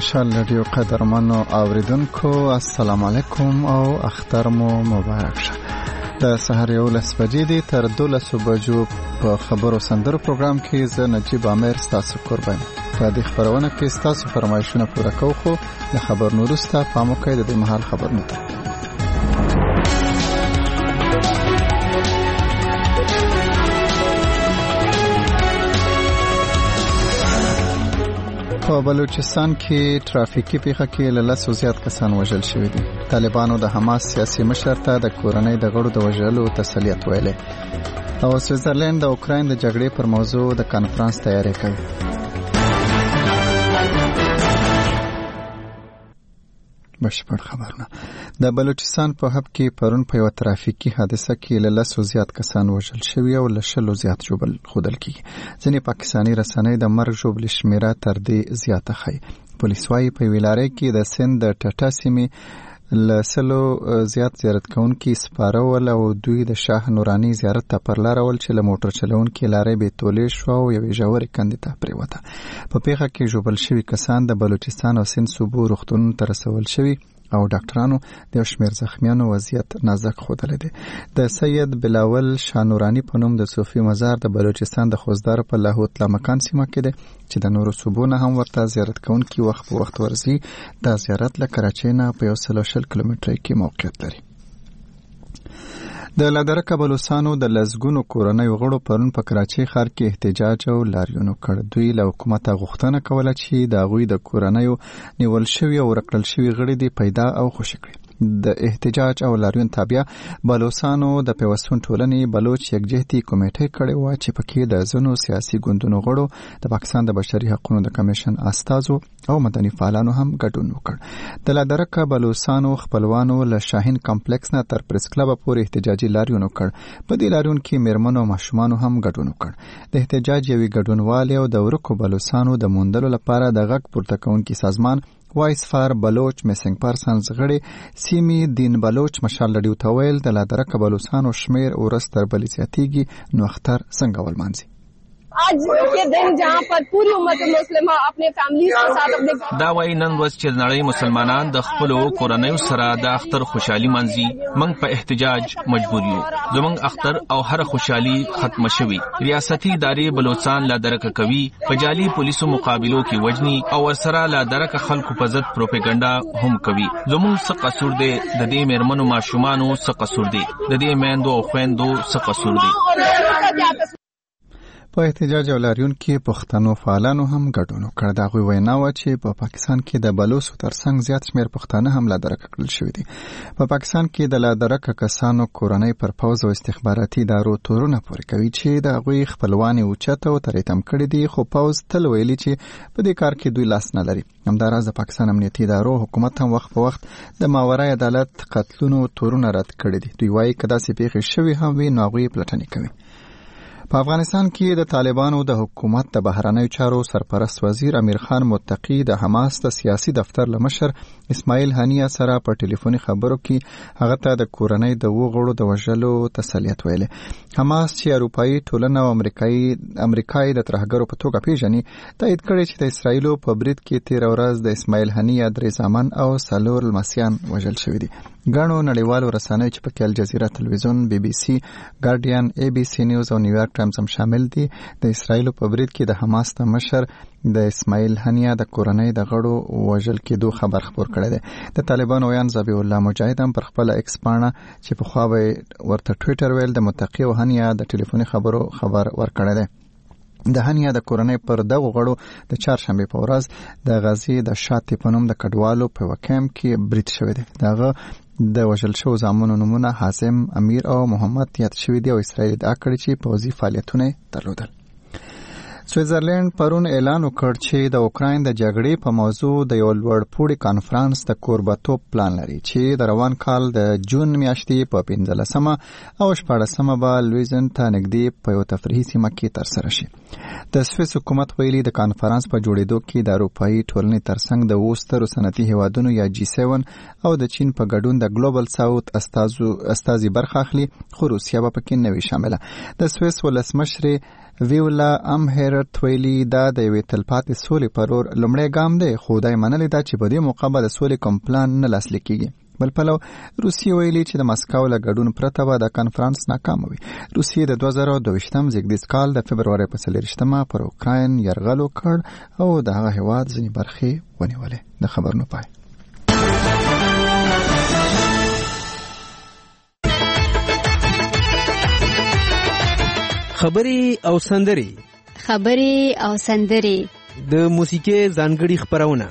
مشال رادیو قدرمنو اوریدونکو السلام علیکم او اختر مو مبارک شه. د سحر 11 بجې دي تر 12 بجو په خبرو سندرو پروګرام کې زه نجیب عامر ستاسو قربان. په دې خبرونه کې ستاسو فرمایشونه پوره کوو خو د خبر نورسته پام وکړئ د محل خبرونه ته. په بلوچستان کې ترافیکي پیښه کې له 100 زیات کسان وژل شوي دي. طالبانو د حماس سیاسي مشر ته د کورنۍ د غړو د وژلو تسلیت ویلې او سویټزرلند د اوکراین د جګړې پر موضوع د کانفرنس تیاری کوي. بشپړ خبرونه. د بلوچستان په حب کې پرون په یو ترافیکي حادثه کې له 100 زیات کسان وژل شوي او له 100 زیات ژوبل خودل کیږي. ځینې پاکستاني رسنۍ د مرګ ژوبل شمیره تر دې زیاته ښيي. پولیس وايي په ویلارۍ کې د سند د ټټا سیمې له 100 زیات زیارت کوونکي سپارول او دوی د شاه نوراني زیارت ته پر لار ول چې له موټر چلونکي لارې به تولې شو او یوې ژورې کندې ته پریوته. په پیښه کې ژوبل شوي کسان د بلوچستان او سند صوبو روغتونونو ته رسول شوي او ډاکټرانو د شمیر زخمیانو وضعیت نازک ښودلی دی. د سید بلاول شانورانی په نوم د صوفي مزار د بلوچستان د خوزدار په لاهوت لامکان سیمه کې دی چې د نورو صوبونو هم ورته زیارت کوونکي وخت په وخت ورځي. د زیارت له کراچۍ نه په 120 کیلومتره کې موقعیت لري. د لادرکه بلوچستانو د لزګونو کورنۍ غړو پرون په کراچۍ ښار کې احتجاج او لاریون وکړ. دوی له حکومت غوښتنه کوله چې د هغوی د کورنۍ نیول شوي او ورکړل شوي غړي دې پیدا او خوشي کړي. د احتجاج او لاریون تابع بلوچستانو د پیوستون ټولنې بلوچ یکجهتي کمیټه کړې و چې پکې د ځینو سیاسي ګوندونو غړو د پاکستان د بشري حقوقو د کمیشن استازو او مدني فعالانو هم ګډون وکړ. د لادرکه بلوچستانو خپلوانو له شاهین کمپلیکس نه تر پریس کلب پورې احتجاجي لاریون وکړ. په دې لاریون کې میرمنو او ماشومان هم ګډون وکړ. د احتجاج یوې ګډونوالې او د ورکو بلوچستانو د موندلو لپاره د غږ پورته کوونکي سازمان وایس فار بلوچ میسنګ پرسنز غړي سیمې دین بلوچ مشال رادیو ته ویل د لادرکه بلوچستانو شمیر ورځ تر بلې زیاتیږي نو اختر څنګه ولمانځي. आज के दिन जहां पर पूरी उम्मत मुस्लिमा अपने फैमिलीज के साथ अपने دا وای نن ورځ چې نړۍ مسلمانان د خپل کورنۍ سره د اختر خوشحالي منځي. موږ په احتجاج مجبور یو. زموږ اختر او هر خوشحالي ختم شوي. ریاستي ادارې بلوچستان لادرکه کوي په جعلي پولیسو مقابلو کې وجني او ورسره لادرکه خلکو په ضد پروپاګاندا هم کوي. زموږ څه قصور دی؟ د دې میرمنو ماشومانو څه قصور دی؟ د دې میندو او خويندو څه قصور دی؟ په احتجاج او لاریون کې پښتنو فعالانو هم ګډون وکړ. دا غوي وینا و چې په پاکستان کې د بلوچو ترڅنګ زیات شمیر پښتانه هم لادرکه کړل شوی دي. په پاکستان کې د لادرکه کسانو کورنۍ پر پوز او استخباراتي ادارو تورونه پورې کوي چې د غوي خپلوانی اوچته او تریتم کړی دي خو پوز تل ویلي چې په دې کار کې دوی لاس نه لري. همداراز د پاکستان امنیتي ادارو حکومت هم وخت په وخت د ماورای عدالت قتلونو تورونه رد کړی دي. دوی وايي کدا سي پیښې شوی هم وي نو غوي پلټنې کوي. په افغانستان کې د طالبانو د حکومت د بهرنیو چارو سرپرست وزیر امیر خان متقی د حماس د سیاسي دفتر لمشر اسماعیل هنیه سره په ټلیفوني خبرو کې هغه ته د کورنۍ د وګړو د وژلو تسلیت ویلې. حماس چې اروپایي ټولنه او امریکایي د ترهګرو په توګه پیژني تایید کړی چې د اسرایلو په برید کې 13 ورځ د اسماعیل هنیه درې زامن او څلور لمسیان وژل شوي دي. ګڼو نړیوالو رسنیو چې پکې الجزیره تلویزیون، بي بي سي، ګارډین، اي بي سي نیوز او نیویارک ټایمز هم شامل دي. د اسرایلو په برید کې د حماس د مشر د اسماعیل هنیه د کورنۍ د غړو وژل کېدو خبر خپور کړی دی. د طالبانو ویان ذبیح الله مجاهد هم پر خپل ایکس پاڼه چې په خوا ورته ټویټر ویل د متقی او هنیه د ټلیفوني خبرو خبر ورکړی دی. د هنیه د کورنۍ پر دغه غړو د چهارشنبه په ورځ د غزي د شاتی په نوم د کډوالو په وکم کې برید شوی دی. دغه د وژل شو زامنو نمونه حازم، امیر او محمد یاد شوی دی او اسرائیل ادعا کړې چې پوځي فعالیتونه درلودل. سویټزرلند پرون اعلان وکړ چې د اوکراین د جګړې په موضوع د یو لوړپوړي کانفرنس د کوربتوب پلان لري چې د روان کال د جون میاشتې په 15مه او 14مه به لویزن ته نږدې په یو تفریحي سیمه کې ترسره شي. د سویس حکومت ویلي د کانفرنس په جوړېدو کې د اروپایي ټولنې ترڅنګ د وسترو صنعتي هیوادونو یا G7 او د چین په ګډون د ګلوبل ساوث استازي برخه اخلي خو روسیه به پکې نه وي شامله. د سویس ولسمشر ویولا امهرت ویلي دا د یوې تلپاتې سولې پرور لومړی ګام دی، خو دا یې منلې ده چې په دې موقع به د سولې کوم پلان نه لاسلیک کیږي. بل پلو روسیې ویلي چې د مسکو له ګډون پرته به د کنفرانس ناکام وي. روسیې د 2022 زیږدیز کال د فبرवरी په 24 پر اوکراین یرغل وکړ او د هغه هیواد ځینې برخې ونیولې. د خبرونو پای. خبري او سندري د موسیقي ځانګړي خبرونه،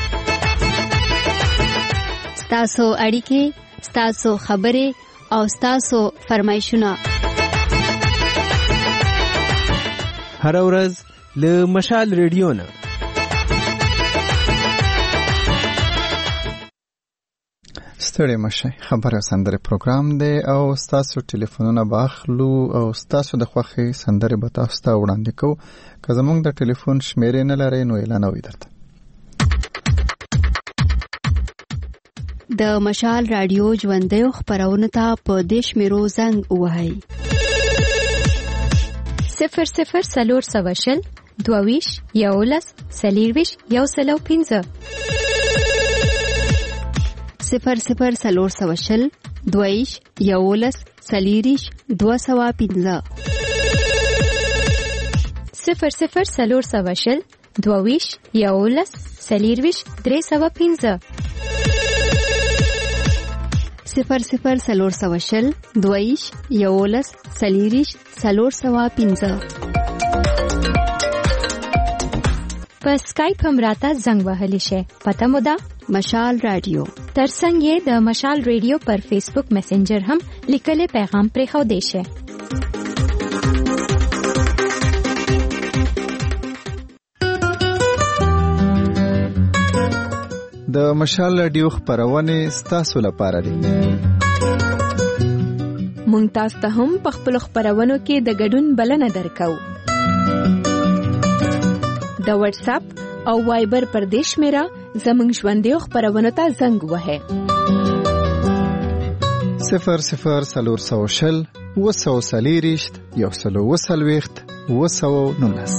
ستاسو اړیکې، ستاسو خبرې او ستاسو فرمایشونه هر ورځ له مشال ریډیو نه. ستړي مشه، خبره سندره پروګرام دی او ستاسو ټلیفونونه باخلو او ستاسو د خوښي سندره به تاسو ته وړاندې کوو. که زموږ د ټلیفون شمیرې نه لرئ نو اعلان وي درته. د مشال رادیو ژوندۍ خبرونه ته په دیش میرو زنګ وهاي 00 22 یولس سلیرویش یو سلو 15 00 22 یولس سلیریش 215 00 22 یولس سلیرویش 315 00 22 یولس سلیریش 315 په اسکایپ هم راته زنګ وهلی شي. پته مو ده مشال رادیو. ترڅنګ یې د مشال رادیو پر فیسبوک میسنجر هم لیکلي پیغام پرې خو دی شي. د مشال رادیو خبرونه ستاسو لپاره دي. مونږ تاسو ته هم په خپل خبرونو کې د ګډون بلنه درکو. د واتس اپ او وایبر پر دیش میرا زمونږ ژوندۍ خبرونه ته زنګ وهه 00 وسلیریشت یو سلو وسلويخت وسو نونس.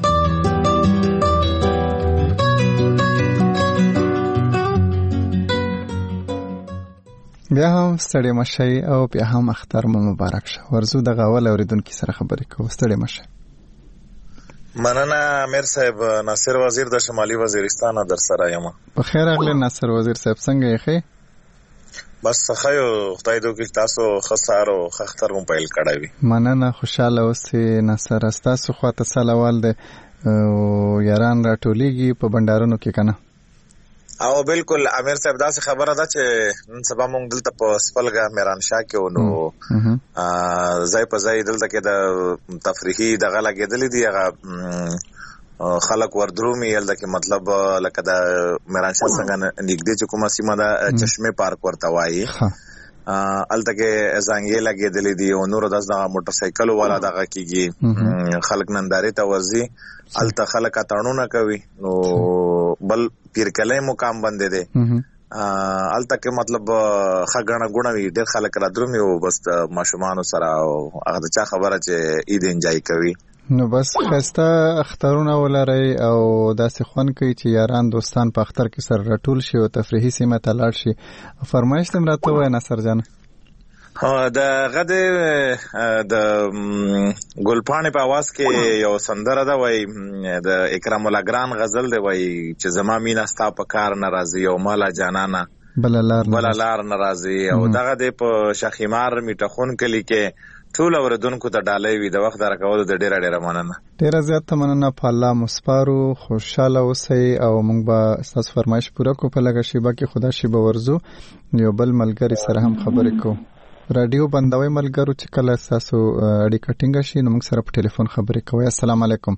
بیا هم ستړي مشي او بیا هم اختر مو مبارک شه. ورزو د غاول اوریدونکو سره خبرې کوو. ستړي مشي. مننه امیر صاحب. ناصر وزیر د شمالي وزیرستان در سره یم. په خیر اغلی ناصر وزیر صاحب، څنګه یې ښه؟ بس خایو خدای دې وکړي تاسو خسار او خختر مو پیل کړی وي. مننه، خوشاله اوسئ ناصر. تاسو خواته سلوال ده یاران راټولېږي په بندارونو کې کنه؟ او بالکل امیر صاحب داسې خبره ده چې نن سبا مونږ دلته په سپلګه میرانشاه کې ونو ځای په ځای دلته کې د تفریحي دغه لګېدلې دي. هغه خلک وردرومي یلته کې مطلب لکه د میرانشاه څنګه نږدې چې کومه سیمه ده چشمه پارک ورته وایي، الته کې زنګې لګېدلې دي او نور داسې موټر سایکل والا دغه کېږي. خلک نندارې ته ورځي، الته خلک اتړونه کوي. نو بل پیرکلې مقام باندې دي الته کې مطلب خګڼه ګونه وي، ډېر خلک را درومي او بس ماشومان سره هغه چا خبره چې عید انجوای کوي. نو بس خسته اخترونه ولري او داسې خون کوي چې یاران دوستان په اختر کې سره راټول شي او تفریحي سیمه ته لاړ شي. فرمایش تم راته وای نصر جان. د غده د ګلپانې په आवाज کې یو سندره ده، وای د اکرام الله ګران غزل دی، وای چې زما مینا ستا په کار ناراضي او مالا جانانا بلالار ناراضي. او دغه د په شخیمار میټخون کلی کې ټول اوردونکو ته ډالۍ وي. د وخت درکول د ډیره مننه، ډیره زیات مننه. په الله مسپارو، خوشاله اوسئ او موږ به تاسو فرمایش پوره کو. په لګه شیبه کې خدا شیبه ورزو یو بل ملګری سره هم خبرې کو. رادیو بندوي ملګرو چې کله تاسو اړیکه ټینګه شي نو موږ سره په ټلیفون خبرې کوئ. السلام علیکم.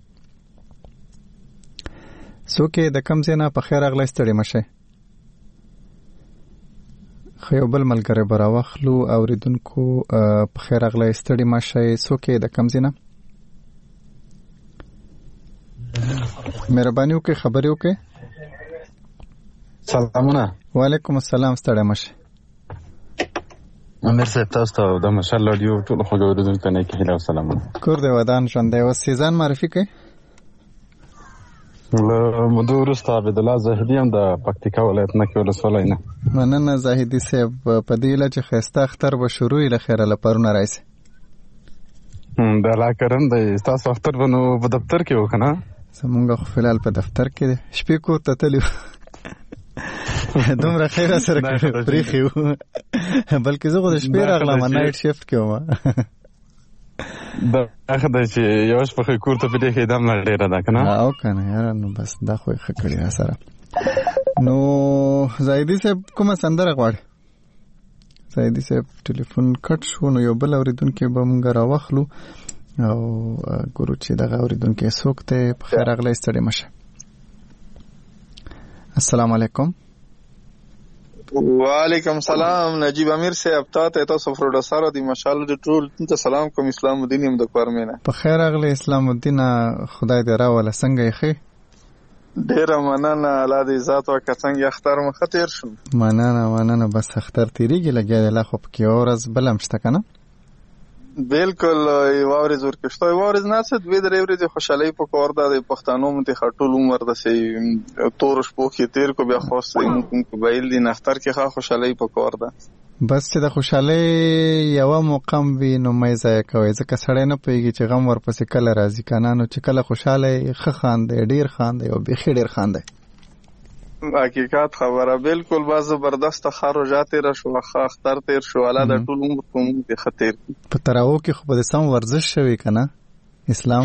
څوک د کم ځای نه په خیر اغلی ستړي مشه؟ خو یو بل ملګری به راواخلو. اوریدونکو په خیر اغلی ستړي مشه. څوک د کم ځای نه؟ مهرباني وکړئ خبرې وکړئ. سلامونه. وعلیکم السلام. ستړي مشه. امیر صاحب تاسو ته د مشال رادیو ټول خو اوریدونکو ته نیک هیله او سلامونه. کور دی ودان ژوندی اوس سیزان معرفي کوي. له مودو وروسته عبدالله زاهدي هم د پکتیکا ولایت نه کې ولسوالۍ نه. مننه زاهدي صاحب په دې هیله چې ښایسته اختر به شروع وي له خیره له پرونه راشي. د الله کرم دی. ستاسو اختر به نو په دفتر کې و که نه؟ زمونږ خو فلحال په دفتر کې دی. شپې کور ته تلي دومره خیره سره پرېښي وو بلکې زه خو د شپې راغلم نایټ شفټ کې وم. دا ښه دی چې یوه شپه ښه کور ته پرېښي دا هم لا ډېره ده که نه؟ او که نه یاره نو بس دا خو یې ښه کړي را سره. نو زاهدي صاحب کومه سندره غواړي؟ زاهدي صاحب ټلیفون کټ شو نو یو بل اورېدونکی به مونږ راواخلو او ګورو چې دغه اورېدونکی څوک دی. په خیر راغلی ستړي مه شه. السلام علیکم. وعلیکم سلام نجیب امیر صاحب تاسو پروډوسر دی مشال د ټول ته سلام کوم. اسلام الدین هم د کورمینه. په خیر راغلی اسلام الدین. خدای دې راوله څنګه یې ښه؟ ډیره مننه الله دې ذات وکړه. څنګه اختر مخه تیر شو؟ مننه بس اختر تیریږي لګیا دی لا خو پکې یوه ورځ بله هم شته که نه؟ بالکل یوه ورځ ورکشته یوه ورځ نه څه دوې درې ورځې خوشحالۍ په کار ده. د پښتنو مونږ ټول عمر داسې تورو شپو کې تیر کو بیا خاص مونږ قبایل دي اختر کې ښه خوشحالۍ په کار ده. بس چې د خوشحالۍ یوه موقع وي نو مه یې ضایع کوئ ځکه سړی نه پوهېږي چې غم ورپسې کله راځي که نه. نو چې کله خوشحاله یې ښه خاندئ ډېر خاندئ او بیخي ډېر خاندئ. حقیقت خبره بالکل با زبردست ښه روژه تېره شوه ښه اختر تېر شو. الله د ټول عمر په مونږ کې ښه تېر کړي. په تراو کې خو به د سم ورزش شوي که نه اسلام؟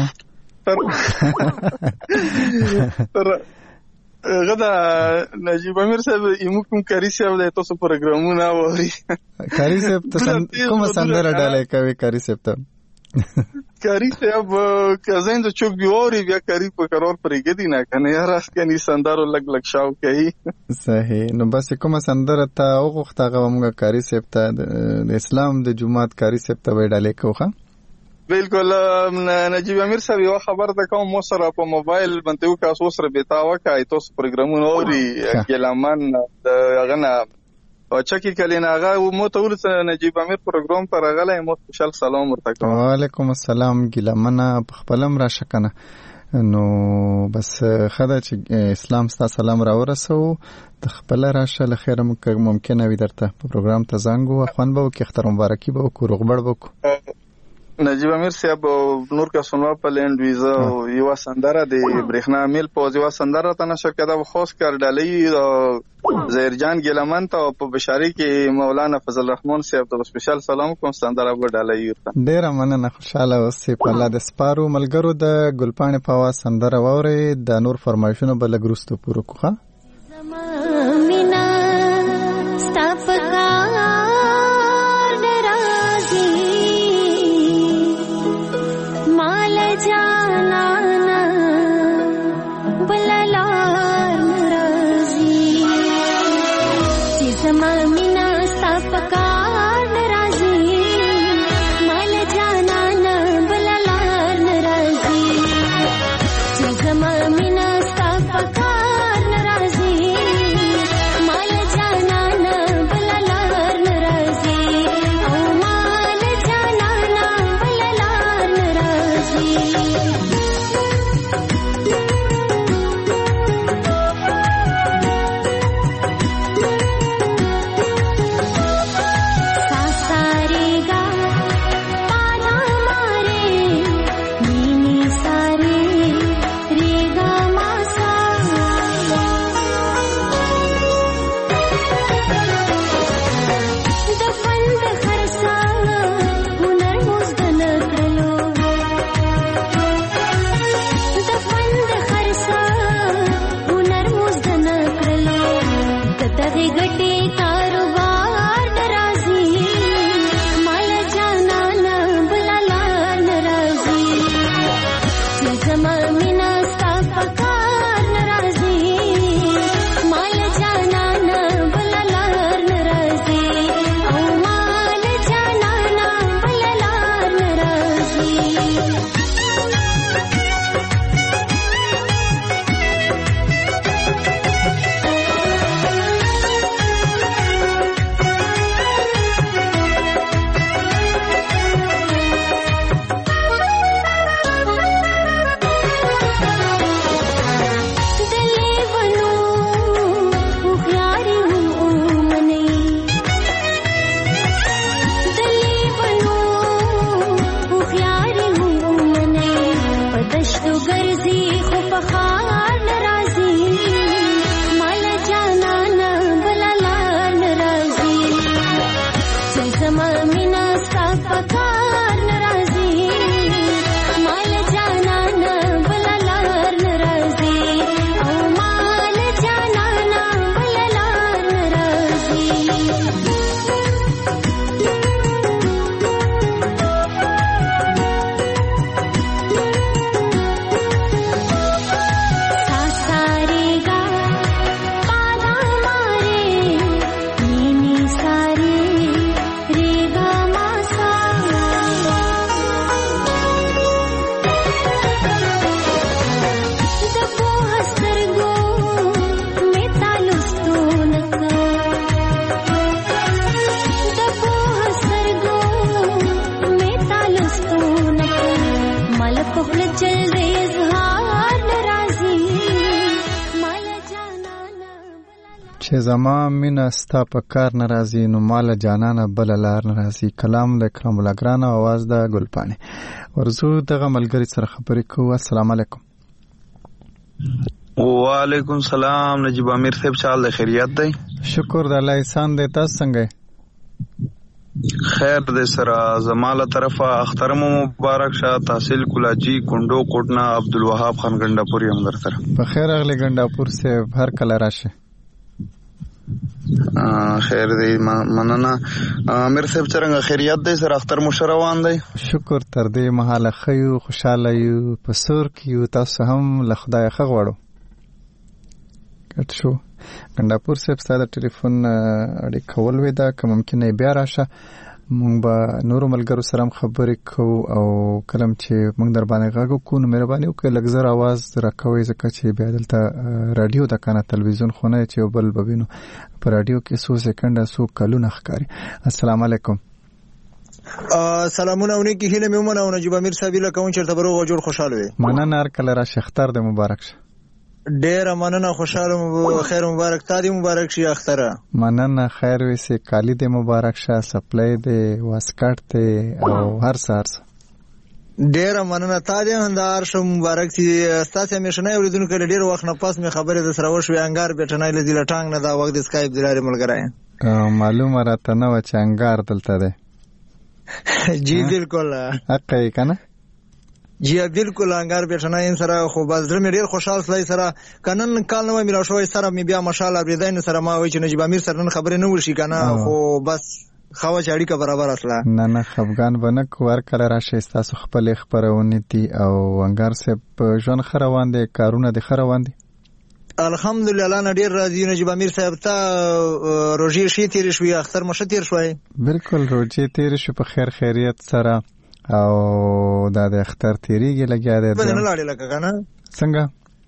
هغه د نجیب امیر صاحب زموږ کوم کاري صاحب دی تاسو پروګرامونه اورئ. کاري صاحب ته کومه سندره ډالۍ کوي کاري صاحب ته؟ کاری صاحب که زین د چوک بیواری بیا کاری په قرار پرېږدي نه که نه یاره کني سندرو لږ شاو کوي. صحیح. نو بس کومه سندره ته وغوښته هغه به مونږ کاري صاحب ته د اسلام د جومات کاري صاحب ته به یې ډالۍ کوو ښه؟ بالکل نجیب امیر صاحب یوه خبر ده کوم مو سره په موبایل باندې وکړه اوس رابطه وکړئ تاسو پروګرامونه اوري ګیلمن د هغه نه چکی کلین هغه مو ته ولڅ نجیب امیر پروګرام پر غلې مو سپیشل سلام ورته کوم. وعلیکم السلام ګیلمنه په خپلم راشه کنه. نو بس خدای چې اسلام ستا سلام را ورسو د خپل راشه لخير ممکنه وي درته په پروګرام ته زنګ او خوان به کې اختر مبارکي به وکړو رغبړ وکړو. نجیب امیر صاحب نور کا سنوا په لند ویزا یو سندره د برېښنا میل په یو سندره ته نشه کده خاص کار ډالۍ زهرجان ګلمن ته په بشاری کې مولانا فضل الرحمن صاحب ته سپیشل سلام کوم سندره به ډالۍ ورته. ډیر مننه خوشاله اوسې په الله د سپارو ملګرو د ګلپانې په आवाज سندره ووري د نور فرمایشونو بل ګروستو پورو کوه. چې زما مینا ستا په کار ناراضي نو مال جانانه بل لار ناراضي. کلام د کرام الله ګران اواز د ګلپانه. ورزو دغه ملګری سره خبرې کوو. السلام علیکم. وعلیکم سلام. نجیب امیر صاحب چال د خیریت دی؟ شکر د الله احسان دی. تاسو څنګه؟ خیر دې سره. زماله طرفه اختر مبارک شه. تحصیل کولاجی کندو کوټنا عبدالوهاب خان ګنداپور یم در سره. په خیر اغلی ګنداپور سے هر کله راشه. خیر دې مننه. امیر صاحب څنګه خیریت دی سره؟ اختر مو روان دی؟ شکر تر دې مهاله خیو خوشاله یو په سور کیو. تاسو هم له خدای ښه غواړو. کټ شو ګنداپور صاحب ستاسو ټلیفون اړیکه ولوي دا که ممکنه بیا راشه. مونږ به نورو ملګرو سره خبرې کوو او کلم چې مونږ در باندې غږ کوو نو مهرباني وکړئ لږ زر आवाज راکوئ ځکه چې بیا دلته رادیو د کنه تلویزیون خونه چې بل ببینو په رادیو کې 100 سکند 100 کلونه ښکاري. السلام علیکم. سلامونه ونی کې هله میمونه او نجیب امیر صاحب له کوم چرته بروغ جوړ خوشاله وي. مننه هر کله را شختر د مبارک شه. ډیر مننه خوشاله خیر مبارک تا دې مبارک شي اختره. مننه خیر وسی کالی دې مبارک شه. سپلای دې واسکټ دې او هر سهار ډیر مننه تا دې هندار شو مبارک شي. تاسو همیشه نه اوریدونکو ډیر وخت نه پاس مې خبره د سره وشو انګار بیٹنای لذي لټانګ نه دا وخت اسکایپ دلاره ملګری معلومه راته نه و چې انګار دلته ده. جی بالکل حق یې کنه. جی بالکل انګار بیٹنای سره خو باز درمه ډیر خوشاله سلای سره کنن کال نو میلا شوې سره مې بیا مشال اوریداین سره ما وای چې نجیب امیر سره نن خبرې نه ورشي کنه خو بس خو چاړي کا برابر اصله نه خفغان بنه کوار کله راشه. تاسو خپل خبرونه دي او انګار سه ژوند خروان دي کارونه دي خروان دي الحمدلله نه ډیر راضی. نجیب امیر صاحب ته روزي شي تیر شوی اختر مشه تیر شوی؟ بالکل روزي تیر شو په خیر خیریت سره او دا د اختر تیریږي لګیا دی. باندې نه لاړې لکه کنه څنګه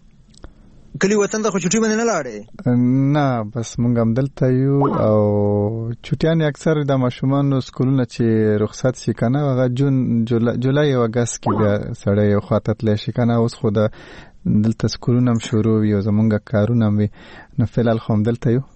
کلی وطن ته خو چټي باندې نه لاړې؟ نه بس مونږ هم دلته یو او چټیان اکثر د ماشومان سکولونه چې رخصت شي کنه هغه جون جولای او اگست کې بیا سړی یو خاطر لشي کنه. اوس خو د دلته سکولونه هم شروع وي او زمونږ کارونه هم وي نو فعال خو دلته یو.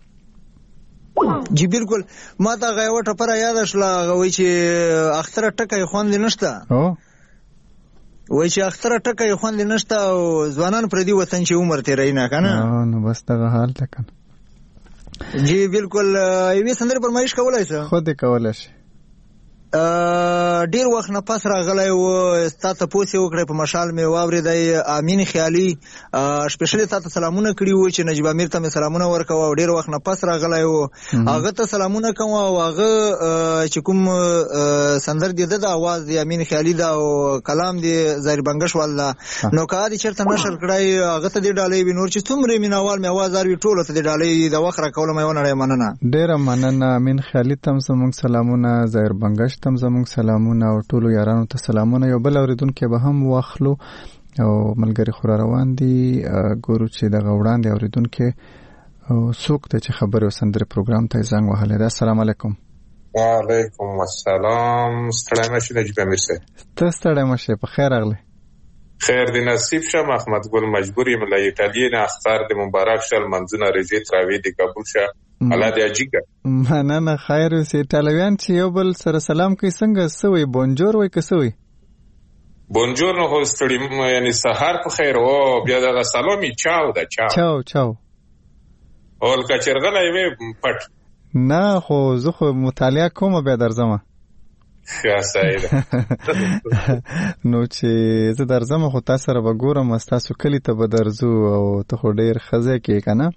جی بالکل ما ته غیوه ټپره یاد شله وای چې اختر ټکه خوند نشته. وای چې اختر ټکه خوند نشته او ځوانان پر دې وطن چې عمر تیرای نه کنه. نو بس دغه حال ده کنه. جی بالکل یوه سندره پرمایش کولای شي. خود کولای شي. ډیر وخت نه پس راغلی و ستاسو پوسې وکړې په مشال مې واورېدی. امین خیالي سپیشلی تاسو سلامونه کړي وو چې نجیب امیر ته مې سلامونه ورکوه او ډیر وخت نه پس راغلی و هغه ته سلامونه کوم او هغه چې کوم سندر دی د اواز دی امین خیالي دا او کلام دی زهیر بنگش والله نو کادي چرته نشر کړای هغه ته دی ډالۍ وینور چې څومره مینوال مې आवाज اروي ټول ته دی ډالۍ د وخت را کول مې ونه مننه. ډیر مننه امین خیالي تم زموږ سلامونه. زهیر بنگش تم زموږ سلامونه او ټولو یارانو ته سلامونه. یو بل اوریدونکو به هم واخلو او ملګری خور روان دي ګورو چې دغه وړاندې اوریدونکو څوک ته چې خبرو سندره پروګرام ته زنګ وهلی. السلام علیکم. وعلیکم السلام. ستړی مشه نجیب امیر صاحب. ته ستړی مشه په خیر راغلی. خیر دی نصیب شم. احمد ګل مجبور یم له ایټالیا نه اختر د مبارک شل منځونه رضی تراوی دی قبول شه الله دې اجیګه. مننه خیر اوسې. ایټالویان چې یو بل سره سلام کوي څنګه سوې بونجور وای کسوي؟ بونجور نو خو ستړي یعنی سحر په خیر او بیا دا سلامي چاو دا چاو اول کچرغله وي پټ نه خو زه خو مطالعه کوم بیا درځم. ښه صحیح ده. نو چې زه درځم خو تاسو سره وګورم تاسو کلی ته به درځو او ته خو ډیر خزه کې کنه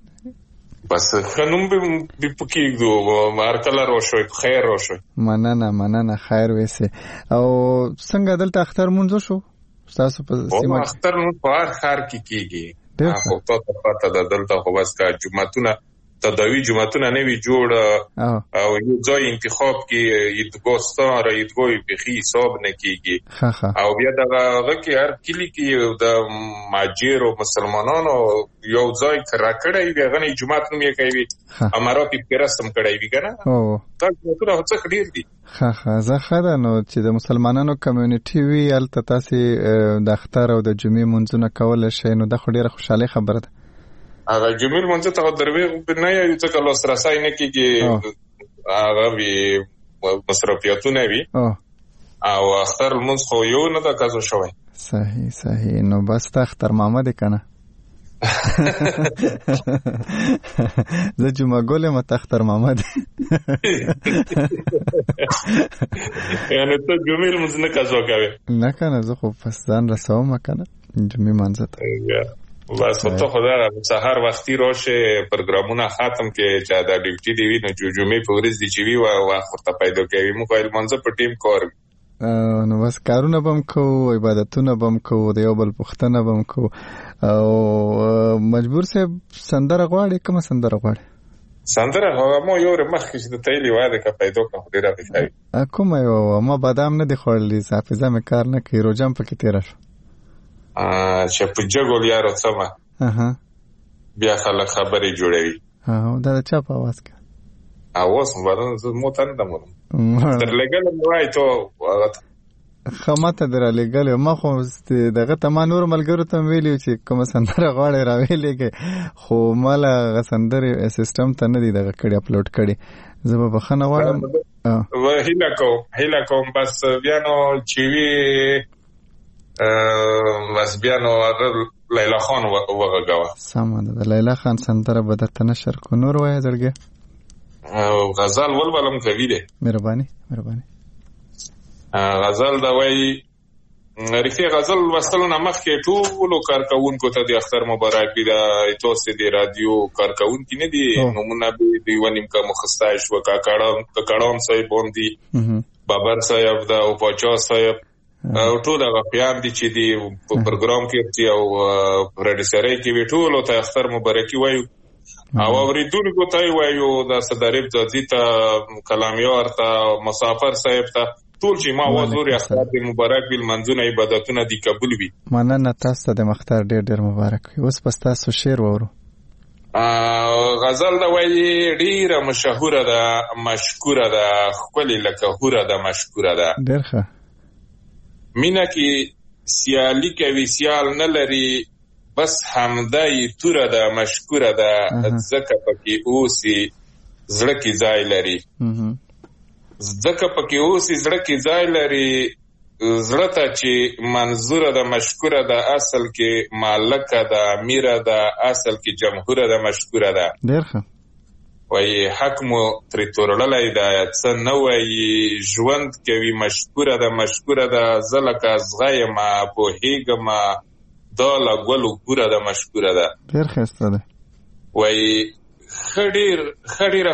بس خنوم به پکېږدو مار کله روشوي خیر روشوي. مننه خیر وېسه. او څنګه دلته اختر مونږ شو تاسو په سیمه اختر نو په هر خار کې کیږي خو ته پته ده دلته خو بس کا جمعتونه تداوی جمعتونه نه وی جوړ او یو ځای انتخاب کې یدګوستان را یدګوي په حساب نه کیږي او بیا دغه کې هر کلی کې د ماجر او مسلمانانو یو ځای راکړی وی غني جمعت نوم یې کوي امره په رسم کړی وی کنه تاسو ته څه خبر دي. زه خاله نو چې د مسلمانانو کمیونټي وی الته تاسو د اختر او د جمعې منځونه کول شي نو د خو ډیره خوشاله خبره ده. هغه جمعې منځ ته دروي نه یو څه کله سره سای نه کیږي هغه وی مصرفیاتونه وی او اختر المنځ خو یو نه دا کازو شوی. صحیح نو بس تا اختر محمد کنه زه جمعه ګولې مت اختر محمد یعنی ته جمعې منځ نه کازو کوي نه کنه زه خو پس ځان رسوم کنه جمعې منځ ته بس ته خدا سحر وختي راشه پروګرامونه ختم کې چې دا ډیوټي دی نو جمعې په ورځ دی چې وی وخت پیدا کوي موبایل منځ په ټیم کار نو بس کارونه بم کو عبادتونه بم کو د یو بل پښتنه بم کو او مجبور سه سندره غواړي کوم سندره غواړي سندره مو یو مخکې چې د تایلی واده کا پیدا کا خو ډیره بخای کوم یو ما بادام نه دی خورلې حافظه مې کار نه کوي روزم پکې تیر شو چې په جګول یارو سما بیا خلک خبرې جوړوي دا چا په आवाज کې اواز مو تن دمو تر لګل وای ته خامته در لګل ما خو دغه ته ما نور ملګرو ته ویلو چې کوم سندره غواړي راویلې کې خو مال غسندره سیستم ته نه دی دغه کړي اپلوډ کړي زه به بخنه غواړم هیله کوم بس بیا نو چې وی بس بیا نو لیلا خان وغږوا سمه ده لیلا خان سندره به درته نشر کو نور وای زړګي غزل ولولم کوي دي مهرباني غزل دا وای ریښه غزل وصلونه مخکې ټول کارکونکو ته د اختر مبارک وي دا تاسو د رادیو کارکونکو نه دي نمونه دی ونیم کا مخستایش وکا کاړم صاحب باندې بابر صاحب دا او پاچا صاحب ټول هغه پیام دي چې دی په پروګرام کې او پروډوسرۍ کې ټول ته اختر مبارکي وایو او اوریدونکو ته وایو دا صدرب ځي ته کلامیار ته مسافر صاحب ته ټول چې ما وزور اختر مبارک بل منځونه عبادتونه دي قبول وي مننه تاسو د مختار ډېر مبارک اوس پس تاسو شعر وورو غزل دا وایي ډیره مشهوره ده مشکوره ده خپل لکه هوره ده مشکوره ده ډېر ښه مینا کې سیالي کوي سیال نه لري بس حمدای توره ده مشکوره ده ځکه پکې اوسي زړه کې ځای لري ځکه پکې اوسي زړه کې ځای لري زړه ته چې منظوره ده مشکوره ده اصل کې مالکه ده امیره ده اصل کې جمهوره ده مشکوره ده ډېر ښه وایي حق مو ترې تورړلی ده څه نه وایي ژوند کوي مشکوره ده زه لکه ازغه یمه پوهېږمه دا له ګلو ګوره ده مشکوره ده ډېر ښایسته ده وایي ښه ډېره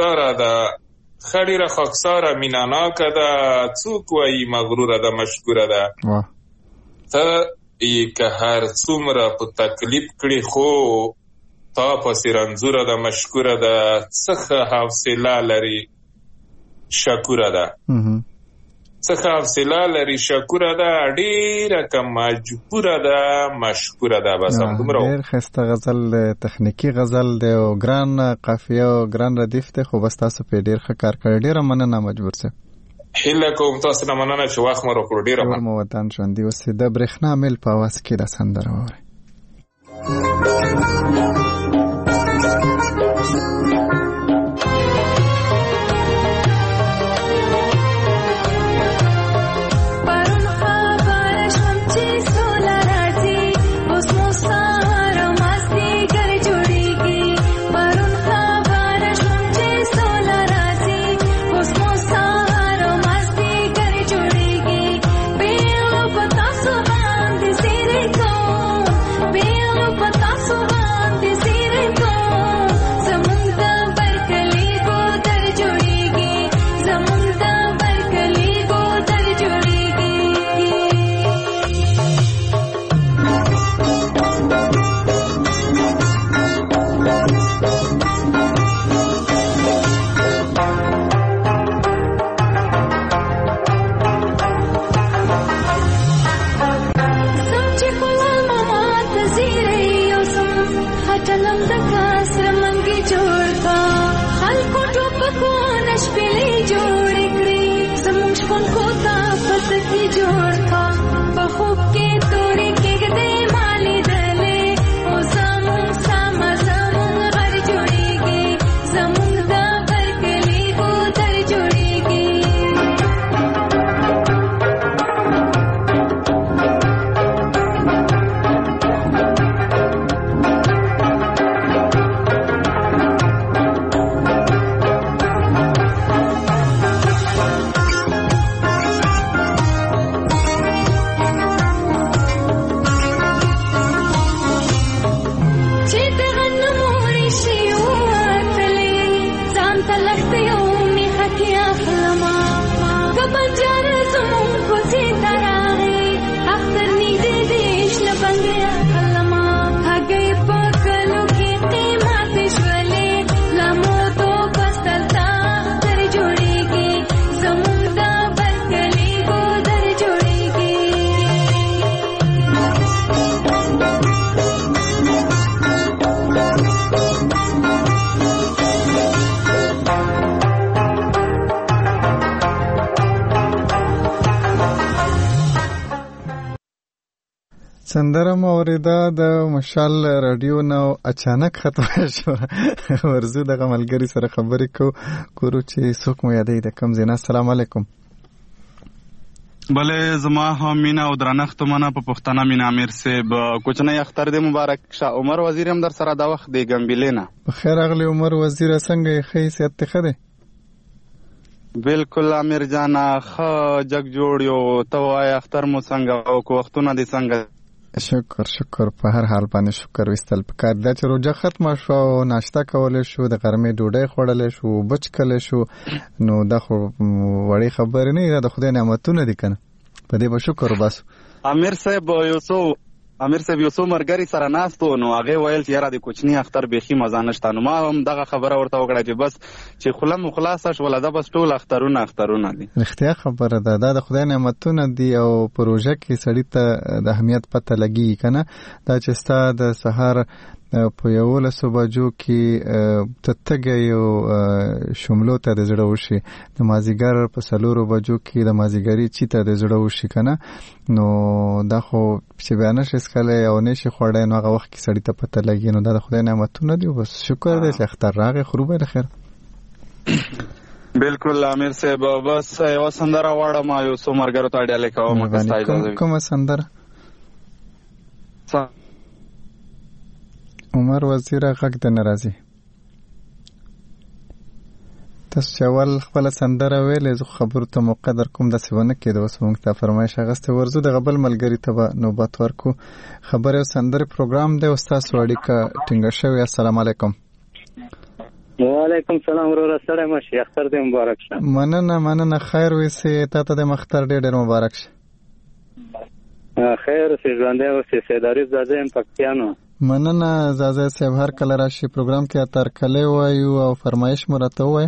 خاکساره میناناکه ده څوک وایي مغروره ده مشکوره ده ته یې که هر څومره په تکلیف کړي خو تا پسې رنځوره ده مشکوره ده څه حوصله لري شکوره ده څه حوصله لري شکوره ده ډېره که مجبوره ده مشکوره ده بس همدومره ډېر ښایسته غزل تخنیکي غزل دی او ګران قافیه او ګران ردیف دی خو بس تاسو په ډېر ښه کار کړی ډېره مننه مجبور صاحب هیله کوم تاسو نه مننه چې وخت مو راکړو ډېره مننه مو وطن ژوندي اوس د برېښنا میل په اواز کې دا سندره واورئ خوب کې تورې کېږدې مالې دلې او زمون سمز سندره موریده د مشال رادیو نو اچانک ختمه شو. ورزو دغه ملګری سره خبرې کورو چې څوک مو یادې د کم زینا. السلام علیکم. بله زما هم مینا او درنښت منه په پښتنه مینا امیر صاحب کوچنی اختر دې مبارک شه. عمر وزیر هم در سره دا وخت دی ګمبلینا. بخیر اغلی عمر وزیر څنګه ښه صحت ته ده؟ بالکل امیر جانا خ جگ جوړ یو ته وای اختر مو څنګه او کو وختونه دي څنګه؟ شکر په هر حال باندې شکر وستل پکار دا چې روزه ختمه شو او ناشته کولې شو د غرمې ډوډۍ خوړلې شو بچ کله شو نو دا خو وړي خبر نه ده. د خدای نعمتونه دي کنه په دې به شکر بس. امیر صاحب یو څو مرګري سره ناستو نو هغه ویل چې یاره د کوچنی اختر بيخي مزه نشته. نو ما هم دغه خبره ورته وکړه چې بس چې خلم خلاصه شو ولدا بس ټول اخترونه دي. رښتیا خبره ده دا د خدای نعمتونه دي او پروژه کې سړی ته د اهمیت پته لګي کنه. دا چې ستا د سحر په 11 بجو کې تتګ یو شملو ته د زړه وشي د مازیګر په 4 بجو کې د مازیګری چې ته د زړه وشي کنه. نو دا خو چې بیان شي سکله او نشي خوړای نو هغه وخت کې سړی ته پته لګي. نو دا د خدای نعمتونه دي بس شکر دې چې اختر راغی خروبه د خیر. بالکل امیر صاحب بس یو سندره واړه ما یو څو مرګرو ته اړه لیکو مکه ستایي. کومه سندره؟ عمر وزیر غږ د ناراضي تاسو چول خپل سندره ویلې زه خبرو ته مقدر کوم د سیونه کې د وسمنګ ته فرمایش غسته ورزو د غبل ملګری ته نوبت ورکو. خبره او سندره پروګرام دی استاد وړیکا ټینګه شوی. السلام علیکم. وعلیکم السلام ورور سره ماشي اختر دې مبارک شه. مننه خیر وسه ته د مختر ډېر مبارک شه. خیر سي ژوندې او سي سیداری زاده پکتیانو. مننه زازه صاحب هر کله راشي پروګرام کې اتر کله وایو او فرمایش مرته وای.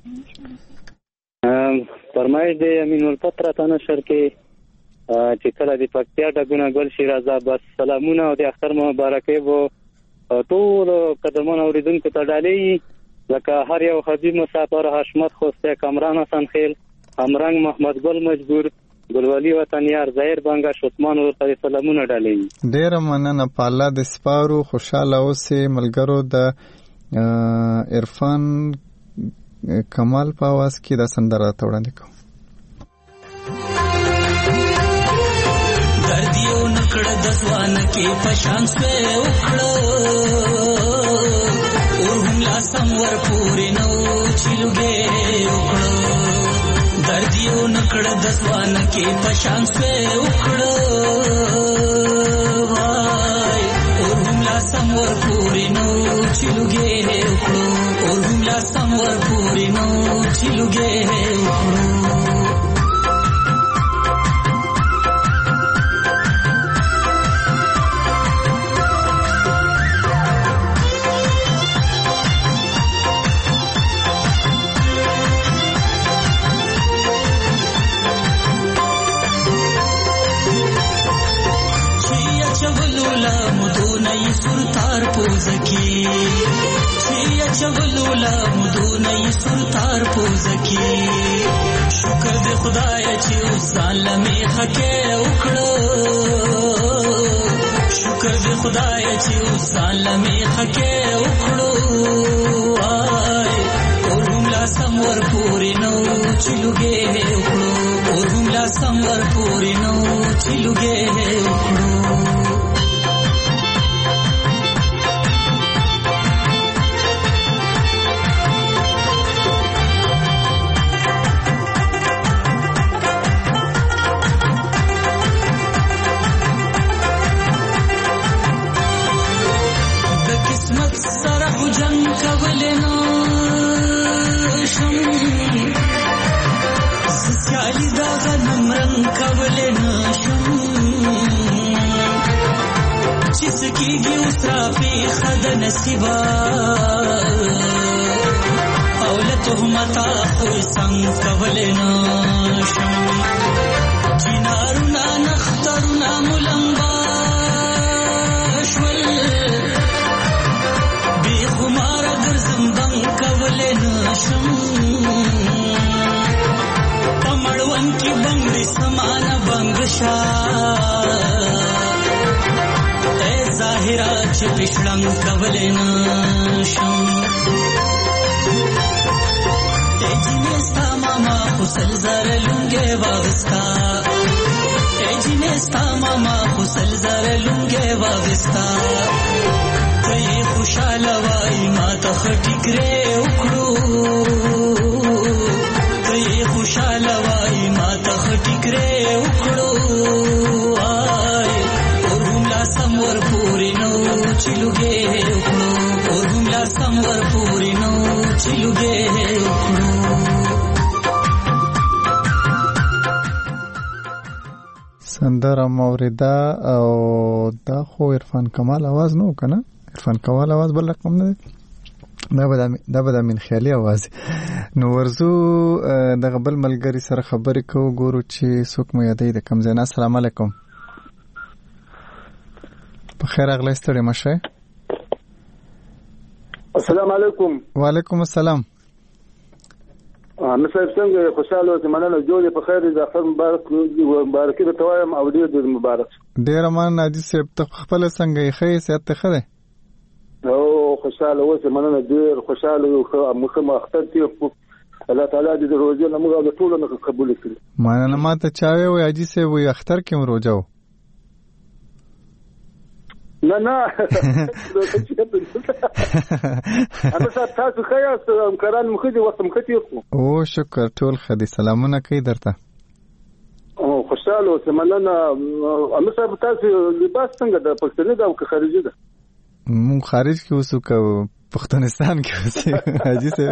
فرمایش دی امین الفتره تنه شر کې چې کله د پکتیا ډګونه ګل شي راځه بس سلامونه او د اختر مبارکي وو ټول قدمونه اوریدونکو ته ډالۍ لکه هر یو حبیب مسافر حشمت خوسته کامران حسن خیل همرنګ محمد ګل مجبور ګلوالي وطن یار ظاهر بنگا شتمان ورته سلامونه ډالۍ. ډیر مننه پالا د سپارو خوشاله اوسې ملګرو. د عرفان کمال په आवाज کې د سندره ته وړاندې کوم. دردیو نکړه د ځوان کې پشان سوې وکړو ورهم لا سمور پورې نو چلوګې وکړو. دردیو نکړه د ځوان کې پشان سوې وکړو وای ورهم لا سمور پورې نو چلوګې وکړو ورهم لا سمور پورې نو چلوګې وکړو. सुरतार पोजकी छिया चवलूला मुदुना ये सुरतार पोजकी शुक्र दे खुदाया چې سالمه حکه وکړو شکر دې خدای چې سالمه حکه وکړو آی اورم لا سمور پوری نو چلوګې وکړو اورم لا سمور پوری نو چلوګې وکړو. سیالی دا غنم رنگ کولې نشم چې سکیږي اوس را پیښه د نصیبه او له تهمته خو څنګه کولې نشم چینارونه نخترونه ملنګ شول بې خماره ګرځم بنګ کولې نشم په مړوند کې بنګړې سمانه بنګ شه ای ظاهره چې پښړنګ کولې نشم ای جینې ستا ماما خو سل زره لونګې واغستا ای جینې ستا ماما خو سل زره لونګې واغستا ته یې خوشحاله وای ما ته ښه ټیکرې وکړو ته یې خوشحاله وای ما ته ښه ټیکرې وکړو وای اور هم لا سم ور پورې نو چې لوګې وکړو اور هم لا سم ور پورې نو چې لوګې وکړو. سندره موریدا او دا خو عرفان کمال आवाज نو کنه عرفان کمال आवाज بل رقم نه دا به د امین خیالي आवाज نو ورزو د غبل ملګری سره خبرې کوو ګورو چې څوک مو یادې د کم زینا. السلام علیکم. په خیر اغلی ستړي مشه. السلام علیکم. وعلیکم السلام. مثلا څنګه خوشاله اوسې مننه جوړې په خیر د اختر مبارکي درته وایم او ډېر ډېر مبارک. ډېر امان ناجي صاحب ته خپله څنګه یې ښه صحت ته ښه دی؟ او خوشاله اوسې مننه ډېر خوشاله یو موږ اختر تېر کړو الله تعالی دې د روژې نه موږ د ټولو نه قبول کړي. مننه. ما ته چا وویل حاجي صاحب وایي اختر کې هم روژه و. نه تاسو ښه یاست همکاران مو ښه دي وخت مو ښه تېر کړو. او شکر ټول ښه دي سلامونه کوي درته. خوشحاله اوسې مننه. امیر صاحب تاسو لباس څنګه ده پښتني ده او که خارجي ده؟ مونږ خارج کې اوسو که پښتونستان کې اوسې حاجي صاحب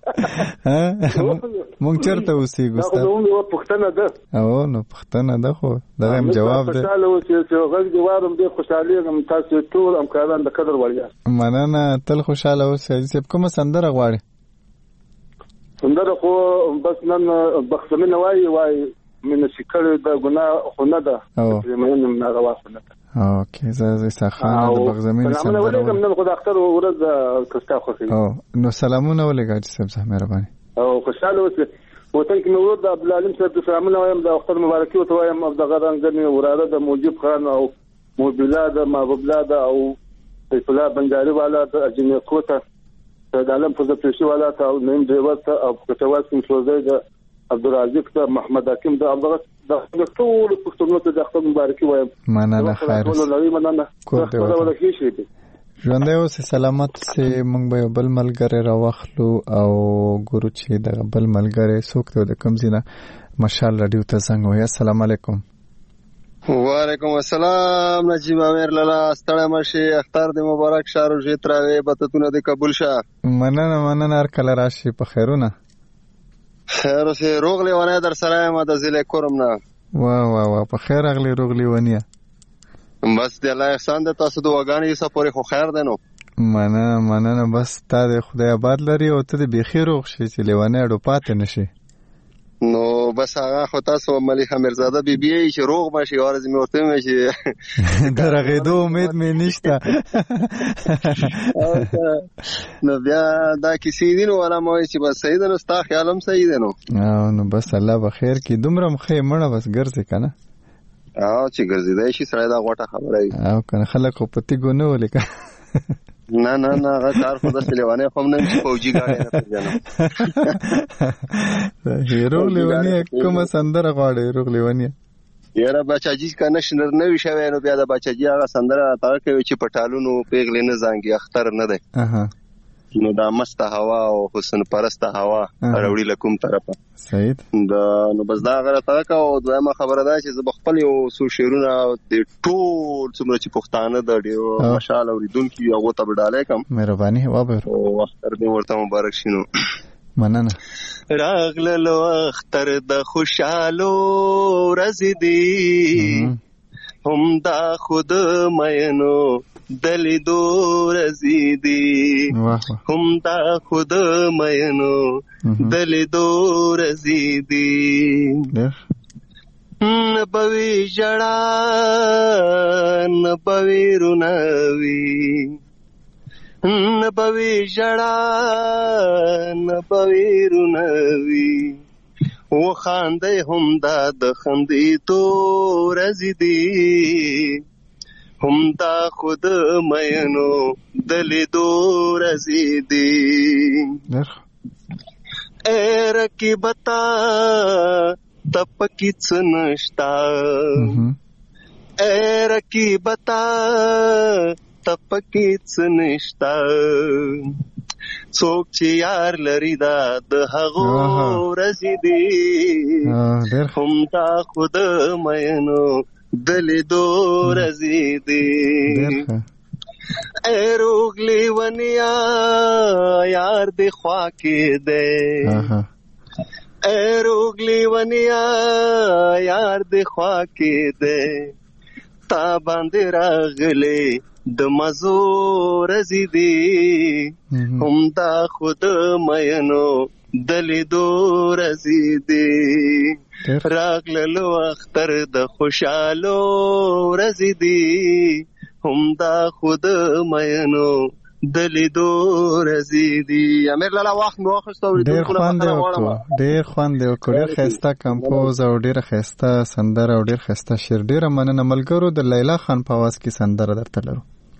مونږ چېرته اوسېږو دا خو زموږ یوه پوښتنه ده. او نو پوښتنه ده خو دغه هم جواب ده. خوشحاله اوسې چې غږ دې واورم ډېر خوشحالېږم تاسو ټول همکاران د قدر وړ یاست. مننه تل خوشحاله اوسې حاجي صاحب. کومه سندره غواړې؟ سندره خو بس نن بخښنه وایي مینه چې کړې ده ګناه خو نه ده مننه ناروا خو نه ده. اوکې زه خان د بغزمین سلامونه ولېږم نن خو د اختر ورځ ده که ستا خوښوي. نو سلامونه ولېږه حاجي صاحب زه مهرباني. او خوشحاله اوسې. وطن کې مې ورور د عبدالعلیم صاحب ته سلامونه وایم د اختر مبارکي ورته وایم او دغه رنګنې وراره د موجب خان او موبیلا د محبوبلا ده او سیف الله بنجاري والا د اجنیکو ته د عالم فضل پیشي والا ته او نیم ډریور ته او کټواز کوم شوزی د عبدالرازق ته محمد حکیم د عبدالغ د ټول پښتنو ته د اختر مبارکي وایم. مننه خیر مننه. ژوندی اوسې سلامت اوسې. موږ به یو بل ملګری راواخلو او ګورو چې دغه بل ملګری څوک دی د کوم ځای نه مشال راډیو ته زنګ وهي. السلام علیکم. وعلیکم السلام. نجیب امیر لالا ستړی مشې اختر دې مبارک شه روژې تراوې بدعتونه دې قبول شه. مننه هر کله راشي په خیرونه. خیر اوسې. روغ لیونی در سره یم د ضلع کرم نه. واه په خیر راغلی روغ لیونیه. بس دی الله احسان ده تاسو دعاګانې یې سپورې خو خیر دی. نو مننه بس تا د خدای آباد لري او ته د بیخي روغ شي چې لیونی اډو پاتې نشي. نو بس هغه خو تاسو ملیحه میرزاده بیبي چې روغ ماشي ورځ مې ورته مې چې درغېدو امید مې نشته. نو بیا دا کیسې دي نو ولا مې چې بس صحیح ده نو ستا خیال هم صحیح ده. نو بس الله به خیر کړي. دومره مخې مړه بس ګرځې که نه. او چې ګرځېدی شي سړی دا غوټه خبره وي. او که نه خلک خو په تیږو نه ولي که نه هغه کار خو داسې لیونی خو هم نه چې فوجي ګاډی نه پېژنم. روغ لیونیه کومه سندره غواړې روغ لیونیه؟ یاره باچاجي که نه وي شوی نو بیا د باچاجي هغه سندره هغه کوي چې په ټالونو پیغلې نه زانګي اختر نه دی نو دا مسته هوا او حسن پرسته هوا راوړي له کوم طرفه. صحیح. نو بس دا غره تاکه او دویمه خبره ده چې زه خپل یو څو شعرونه د ټول څومره چې پښتانه د ډیرو مشال اوریدونکو هغه ته وډالې کوم. مهرباني وابه او اختر دې ورته مبارک شینو. مننه. راغللو اختر د خوشالو ورځې دي هم دا خود مینو دلیدو ورځې دي هم دا خود مینو دلیدو ورځې دي نبوي جړا نبوي رونوي نبوي جړا نبوي رونوي و خاندې هم دا د خندې تو ورځې دي هم دا خود مینو دلیدو ورځې دي اے رقیبتا تپکی څنشتا اے رقیبتا تپکی څنشتا څوک چې یار لري دا د هغو ورځې دي هم دا خود مینو دلیدو ورځې دي اے روغلی ونیا یار دی خوا کې دی اے روغلی ونیا یار دی خوا کې دی تا باندې راغلی د مزو ورځې دي هم دا خود مینو دلیدو ورځې دي راغللو اختر د خوشالو ورځې دي هم دا خود مینو دلیدو ورځې دي. امیر لالا وخت مو واخیستو. ډېر خوند وکړو ډېر ښایسته کمپوز او ډېره ښایسته سندره او ډېر ښایسته شعر. ډېره مننه ملګرو. د لیلا خان په اواز کې سندره درته لرو.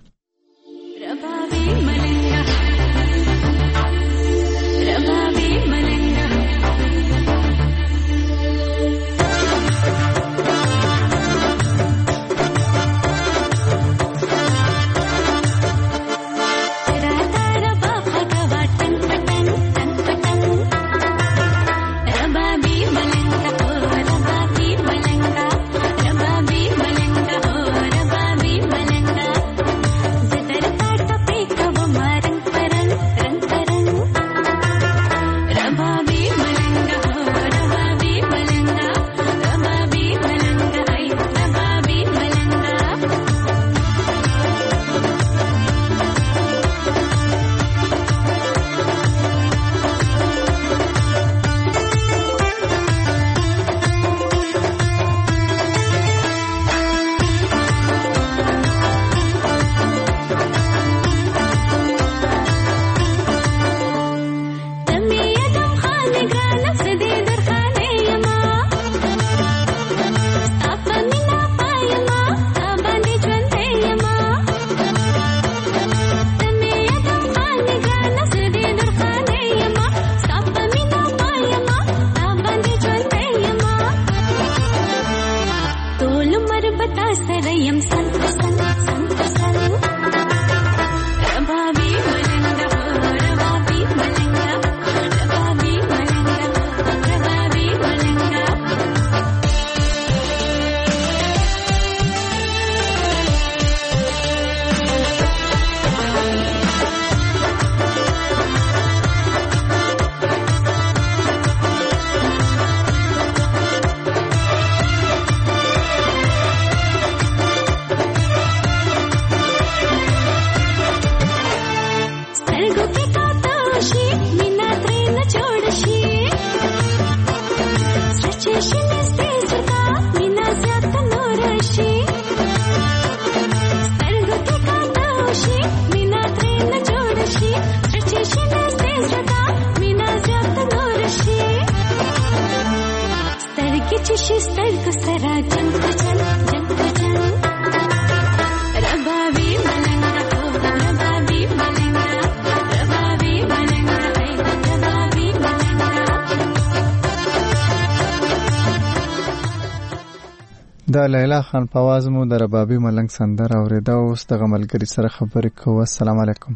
د لیلا خان په आवाज مو د ربابي ملنګ سندره اوریدا. اوس د غملګری سره خبرې کوو. السلام علیکم.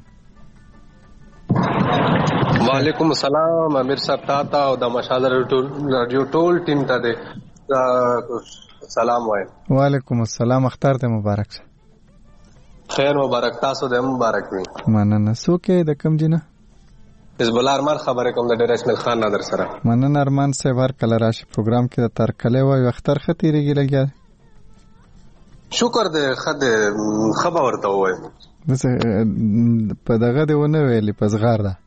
وعلیکم السلام امیر صاحب تاته او د مشال رادیو ټول ټیم ته سلام وایم. وعلیکم السلام. اختر ته مبارک شه. خیر مبارک تاسو د مبارک وي. مننه. څوک د کم جنہ حزب الله ارمان خبره کوم د ډیر اسماعیل خان نادر سره. مننه ارمان صاحب، هر کله راشي پروګرام کې د ترکلې وای اختر خطرېږي لګیا. شکر دې خبر ورته وای په دغه دی ونه ویلې پزغار ده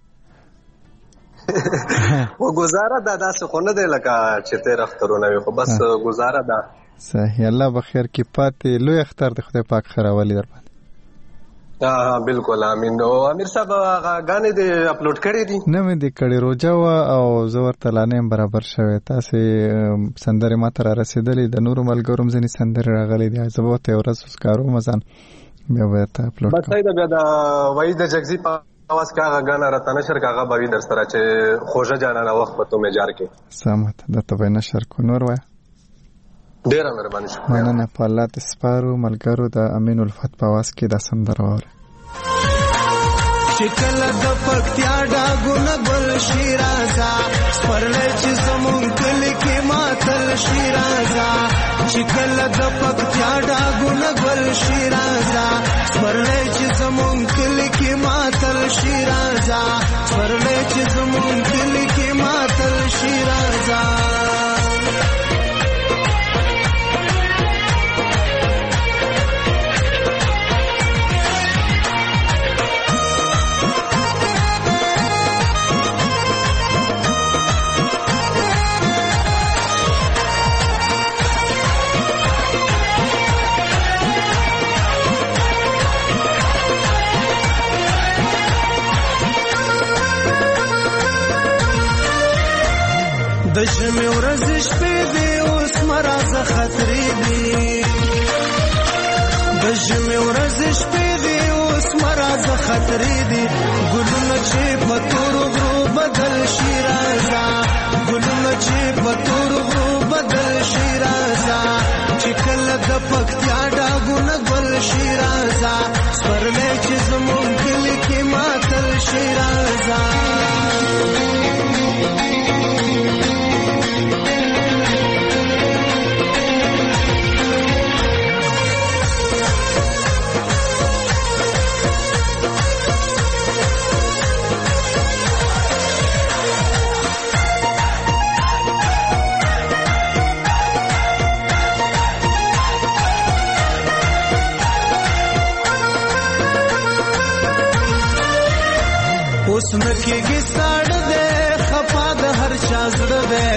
و گزاره ده داسې خو نه دی لکه چې تیر اخترونه وي، خو بس گزاره ده. صحیح، الله بخیر کې پاتې لوی اختر د خدای پاک خراولي در باندې. بالکل امین. او امیر صاحب غانې دې اپلوډ کړې دي؟ نه مې دې کړې، روجه وه او زه ورته لا نه یم برابر شوی. تاسې سندرې ما ته را رسېدلې، د نورو ملګرو هم ځینې سندرې راغلې دي. زه به ورته یو ورځ کاروم ځان بیا به درته اپلوډ کړم. بس صحیح ده. بیا د وحید جګزي په اواز کې هغه ګانا راته نشر که هغه به وي در سره چې خوږه جانانه وخت په تو میجار کې سمه ده، درته به یې نشر کو. نور وایه ډېره مهرباني شکریه. مننه. په الله دې سپارو. ملګرو د امین الفت په اواز کې دا سندره واورئ. چې کله د پکتیا ډاګونه ګل شي راځه، سپرلی چې زمونږ کلي کې ماتل شي راځه. چې کله د پکتیا ډاګونه ګل شي راځه، سپرلی چې زمونږ کلي کې ماتل شي راځه. سپرلی چې زمونږ کلي کې ماتل شي راځه. د ژمي ورځې شپې دي اوس مرازه خطرې دي. د ژمي ورځې شپې دي اوس مرازه خطرې دي. ګلونه چې په تورو غرو بدل شي راځه، ګلونه چې په تورو غرو بدل شي راځه. چې کله د پکتیا ډاګونه ګل شي راځه، سپرلی چې زمونږ کلي کې ماتل شي راځه. اوس نکېږي ساړه دی خفا د هر چا زړه دی.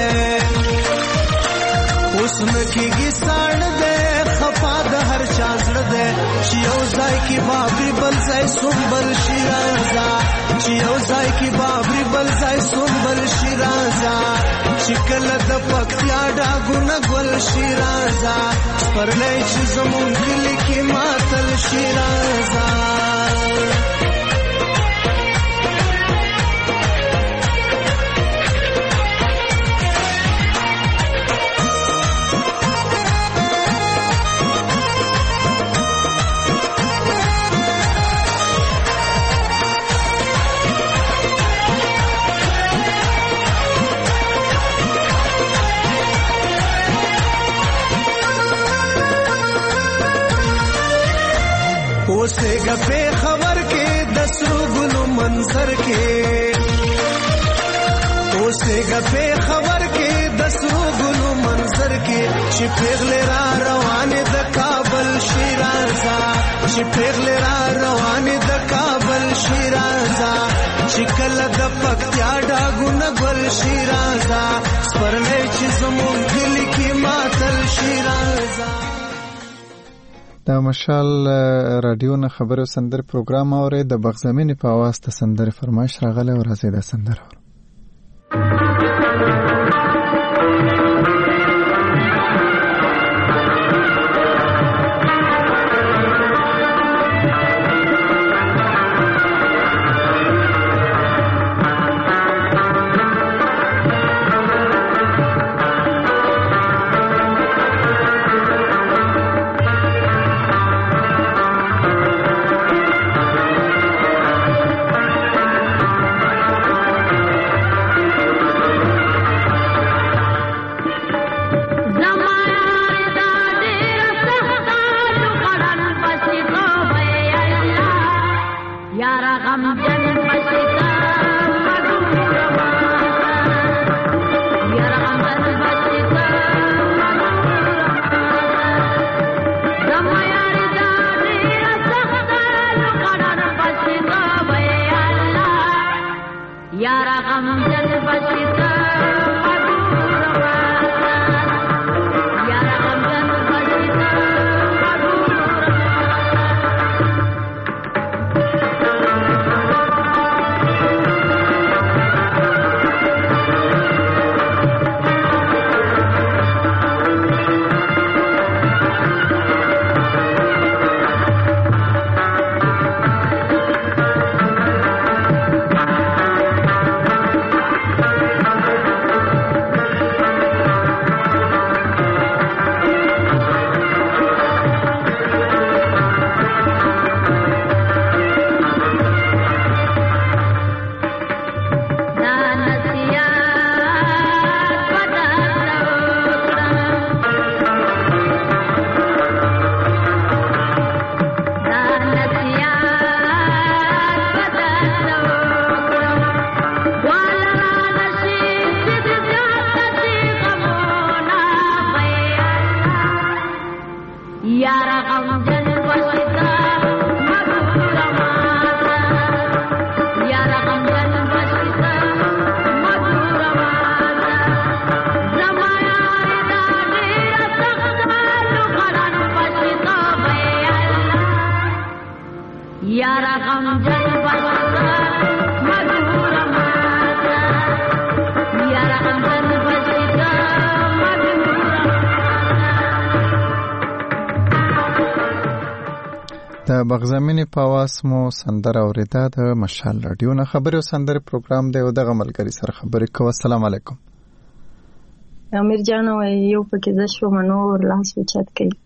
اوس نکېږي ساړه دی خفا د هر چا زړه دی. چې یو ځای کې بابري بل ځای سنبل شي راځه، چې یو ځای کې بابري بل ځای سنبل شي راځه. چې کله د پکتیا ډاګونه ګل شي راځه، سپرلی چې زمونږ کلي کې ماتل شي راځه. اوسېږه پې خبر کې د سرو ګلو منظر کې، اوسېږه پې خبر کې د سرو ګلو منظر کې. چې پیغلې را روانې د کابل شي راځه، چې پیغلې را روانې د کابل شي راځه. چې کله د پکتیا ډاګونه ګل شي راځه، سپرلی چې زمونږ کلي کې ماتل شي راځه. د مشال رادیو نه خبرو سندر پروګرام اوري د بغزمینې په اواز ته سندر فرمایش راغله او راځي د سندر د بغزمینې په واس مو سندره اوریده د مشال رادیو نه خبري او سندره پروګرام دی او د غملګری سره خبرې کوو. السلام علیکم. امیر جان یو پکې ز شو منور لاس وچت کوي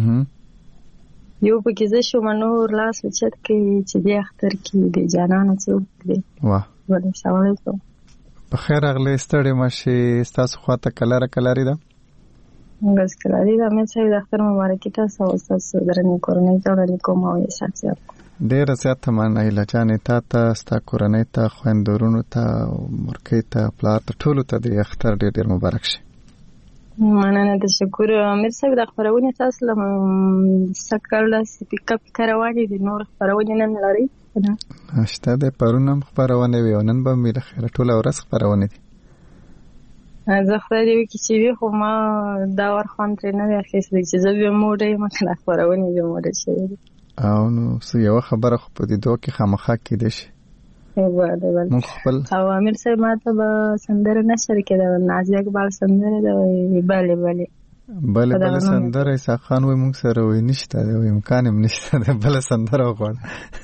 یو پکې ز شو منور لاس وچت کوي چې د اختر کې د جانانه څوک دی. واه السلام علیکم. په خیر اغلی ستړي ماشي تاسو خواته کلاري ده بس کلاري ده. مې صحیح د اختر مبارکي تاسو او تاسو درنې کورنۍ ته وړاندې کوم او احساس ډېر زیات مننه لچانې تا ستا کورنۍ ته خويندورونو ته مرکې ته پلار ته ټولو ته د اختر ډېر مبارک شي. مننه تشکر. امیر صاحب د خبرونه تاسو له سکرله سپیک اپ کاروانې د نور خبرونه نن لري شته د پرونم خبرونه وي نن به مې خیره ټول ورځ خبرونه دي. زه خدای دې وکړي چې وي خو ما دا ورخوان ترې نه دی اخیستی چې زه بیا موډه یم که دا خپرونې بیا موډه شوې دي او نو څه یوه خبره خو په دیدو کې خامخا کیدی شي. موږ خپل او امیر صاحب ما ته به سندره نشر کېده نازي اقبال سندره ده بله سندره عیسی خان وایي موږ سره وایي نشته دی وایي امکان هم نشته دی بله سندره وغواړه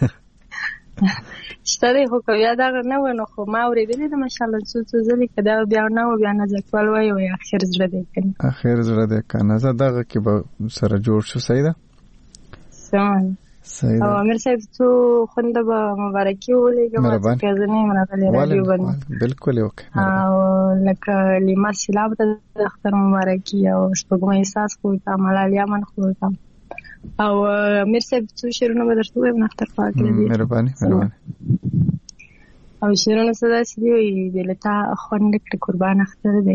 شته دی خو که بیا دغه نه وای نو خو ما اورېدلې ده ماشاءالله څو ځلې که دا بیا نه و بیا نازي اقبال وایي وایي اخر زړه دی کنه اخر زړه دی کنه زه دغه کې به سره جوړ شو. صحیح ده او امیر صاحب څو خونده به مبارکي ولیږم چې پیازنې منغلې راډیو باندې بالکل وکړه او لکه لیما سیلاب ته د اختر مبارکي او سپوږمۍ احساس خو ته ملالیا من خو ته او امیر صاحب څو شعرونه به درته ووایم اختر پاک لري. مهرباني او شعرونه څه داسې دي وایي بېلتا خوند نه کړې قربان اختر دی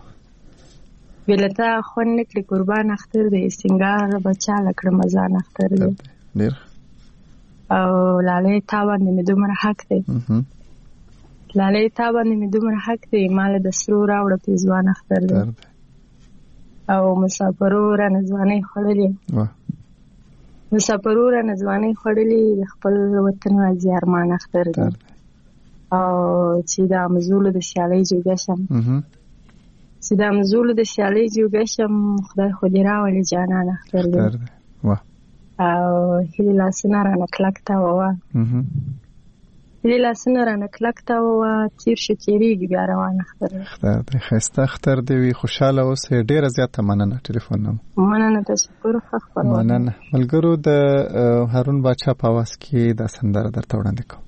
بېلتا خوند نه کړې قربان اختر دی سینګار به چاله کړه مزان اختر دی ډېر او لالې تا باندې مې دومره حق دی لالې تا باندې مې دومره حق دی مال د سرو راوړه پیزوان اختر دی او مسافرو را نځوانۍ خوړلې مسافرو را نځوانۍ خوړلې د خپل وطن راځي ارمان اختر دی او چې د امزولو د سیالۍ جوګه شم چې د امزولو د سیالۍ جوګه شم خدای خو دې راولي جانان اختر دی او هیلې لاسونه رانه کلک تاووه هیلې لاسونه رانه کلک تاووه تیر شو تیریږي بیا روان اختر دی ښایسته اختر دی وي خوشحاله اوسئ. ډېره زیاته مننه ټلیفون نه مننه تشکر مننه ملګرو د هارون باچا په اواز کې دا سندره درته وړاندې کوم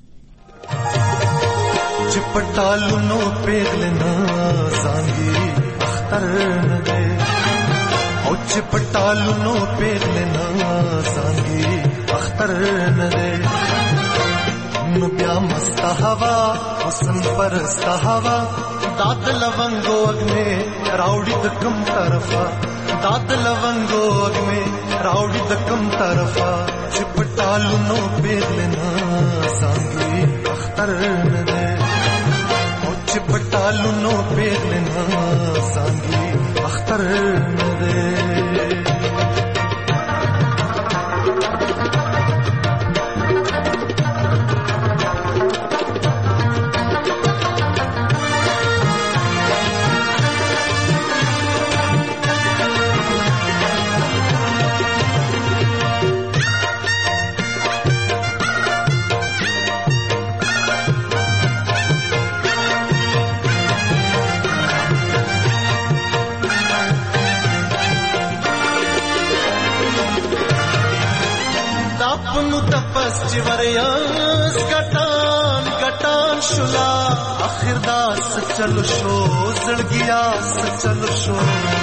چې پټالونو پیغلنا زانګي اختر نه دی او چې پټالونو پیغلنا زانګي اختر نه دی نو بیا مست هوا حسن پرست هوا داد لونګو اګمه راوړي د کم طرفا داد لونګو اګمه راوړي د کم طرفا چې پټالونو پیغلنا زانګي اختر نه دی چې پټالونو پیغلنا زانګي اختر نه دی چوریاس گٹان گٹان شلا آخر داس چلو شو زړګیاس چلو شو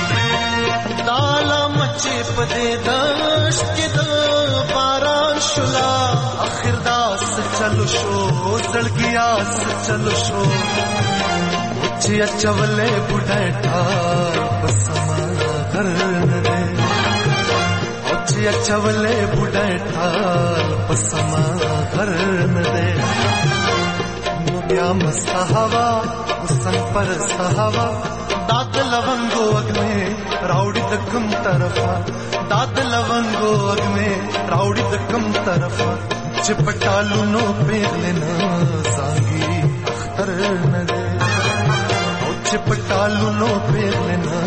دالا مچې پدې دشت کې د باران شلا آخر داس چلو شو زړګیاس چلو شو چې چولې بډایټا بسما غر نه دې چې چولې بډایټا بسما غر نه دې نو بیا مست هوا حسن پر سهوا داد لونګو اګمه راوړي د کوم طرفا داد لونګو اګمه راوړي د کوم طرفا چې پټالونو پیغلنا زانګي اختر نه دې او چې پټالونو پیغلنا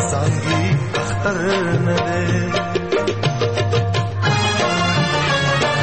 زانګي اختر نه دې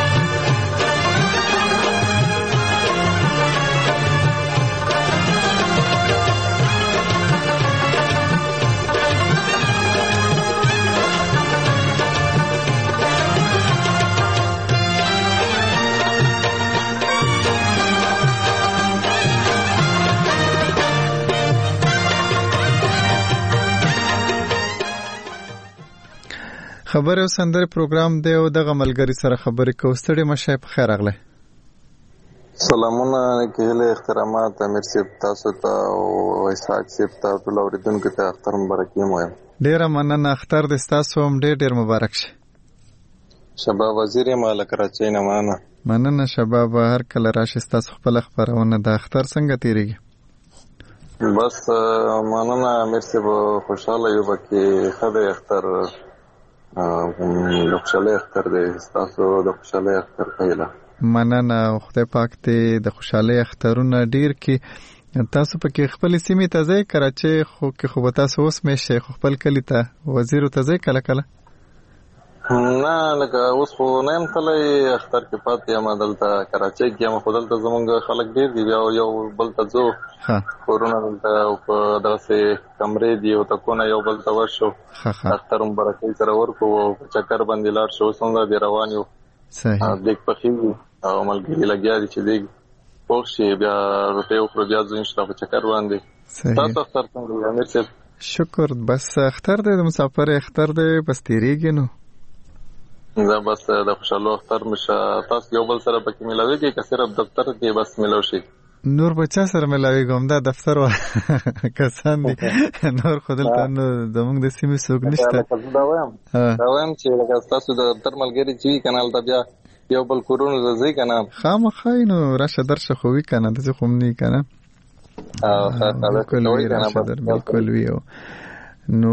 خبر او سندره پروګرام دی او دغه ملګری سره خبرې کوو. ستړي مشه په خیر راغله. سلامونه کېله احترامات امیر صاحب تاسو ته او اسحاق صاحب ته ټول اوریدونکو ته اختر مبارکي وایم. ډیره مننه. اختر د تاسو هم ډیر مبارک شه. شباب وزیر مال کراچۍ نه مننه شباب. هر کله راشي تاسو خپل خبرونه د اختر څنګه تیریږي؟ بس مننه امیر صاحب خوشاله یو بکې خدای اختر د خوشاله اختر دی تاسو د خوشاله اختر پیله. مننه. خدای پاک ته د خوشاله اخترونه ډیر کې تاسو پکې خپل سیمې ته ځئ. کراچۍ خو کې خو تاسو اوس مې خپل کلی ته وزیر ته ځئ کله کله؟ نه لکه اوس خو نه یم تللی اختر کې پاتې یم دلته کراچۍ کې یم خو دلته زمونږ خلک ډېر دي بیا یو بل ته ځو کورونه دلته او په دغسې کمرې دي او تکونه یو بل ته ورشو اختر مبارکۍ سره ورکو او په چکر باندې لاړ شو. اوس هم دې روان یو دیګ پخېږي او ملګري لګیا دي چې دیګ پوخ شي بیا روټۍ وخورو بیا ځو انشاءالله په چکر باندې. تاسو اختر څنګه دی امیر صاحب؟ شکر. بس اختر دی د مسافر اختر دی بس تېرېږي نو دا بس د خوشحالو اختر مشه. تاسو یو بل سره پکې ملاویږئ که صرف دفتر کې بس ملاو شي؟ نور به چا سره ملاویږم دا دفتر کسان دي نور خو دلته نو زموږ د سیمې څوک نشته. دا وایم چې لکه ستاسو د دفتر ملګري چې وي که نه هلته بیا یو بل کورونو ته ځئ که نه خامخا نو راشه درشه خو وي که نه داسې خو هم نه وي که نه بالکل وي راشه در بالکل وي. نو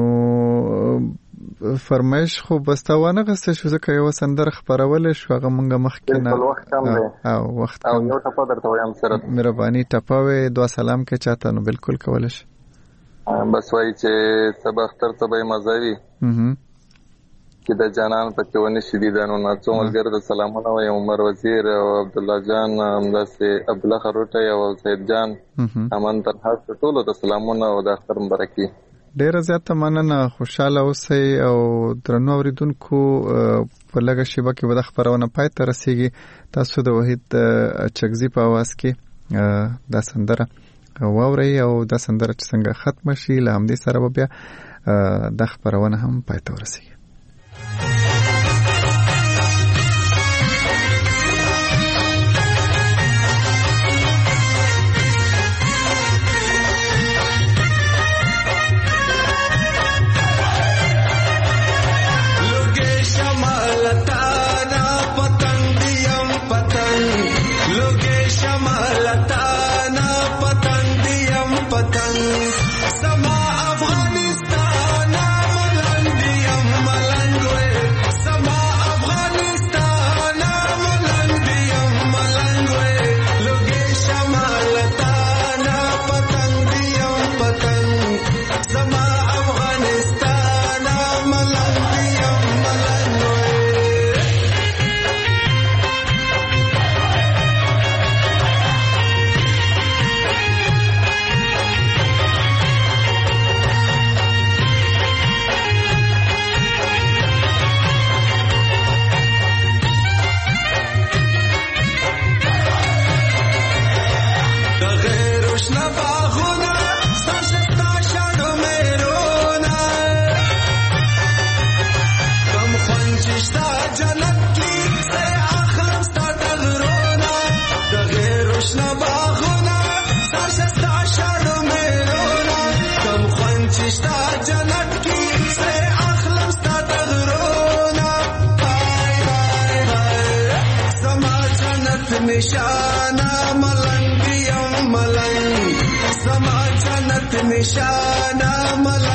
فرمایش خو بسته وانغسته شو ځکه یوه سندره خپرولی شو هغه مونږ مخکې نه وخت کم یو ټپه درته وایم سره مهرباني ټپه وی دعا سلام کې چاته نو بالکل کولی شي. بس وایي چې ته به اختر ته به یې مزه وي چې د جانان پکې ونه شي دیده نو څو ملګرو ته سلامونه وایم عمر وزیر او عبدالله جان همداسې عبدالله خروټی او سید جان امن تنها ټولو ته سلامونه او د اختر مبارکي. ډیره زیاته مننه. خوشاله اوسئ او درنو اوریدونکو په لږه شیبه کې به د خپرونه پای ته رسیږي. تاسو د وحید چکزي په اواز کې دا سندره واورئ او دا سندره چې څنګه ختمه شي له همدې سره به بیا د خپرونه هم پای ته ورسیږي. निशाना मलंग दियम मलंग समा जन्नत निशाना मलंग